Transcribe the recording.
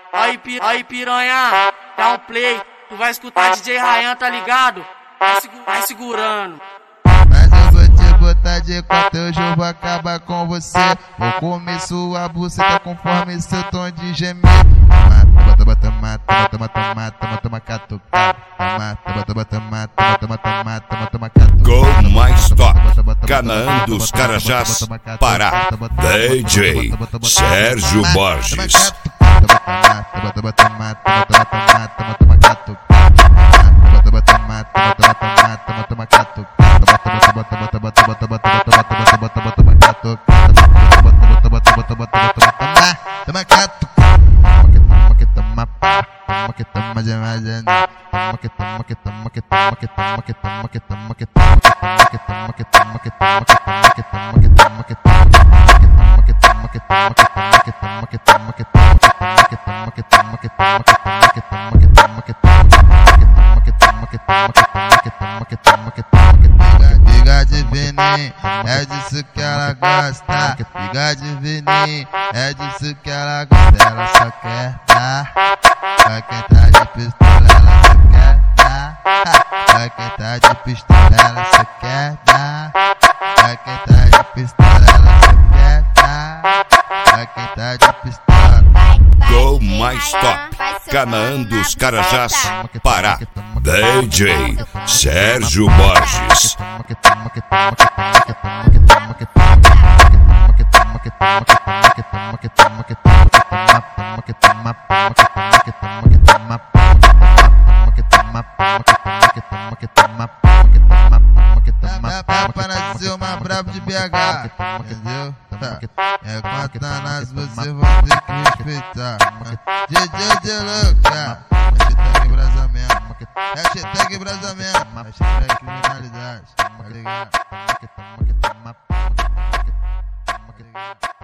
Aí piranha, dá um play, tu vai escutar DJ Ryan, tá ligado? Vai segurando. Mas eu vou te botar de quatro, hoje eu vou acabar com você. Vou comer sua buceta conforme seu tom de gemer. Go mais top, Canaã dos Carajás, Pará, DJ Sérgio Borges. Figa de veninho, é disso que ela gosta. Figa de veninho, é disso que ela gosta. Ela só quer dar, pra quem tá de pistola ela só quer dar. Pra quem tá de pistola ela só quer dar. Pra quem tá de pistola ela só quer dar. Pra quem tá de pistola. Go mais top, Canaã dos Carajás, Pará, DJ Sérgio Borges. Para nascer uma brabo de BH, entendeu? É Guantanás, você vai ter que respeitar. DJ de louca, hashtag brasamento, hashtag brasamento, hashtag criminalidade, tá ligado?